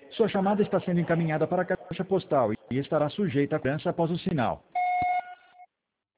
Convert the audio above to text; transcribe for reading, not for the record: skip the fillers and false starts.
Sua chamada está sendo encaminhada para a caixa postal e estará sujeita a cobrança após o sinal.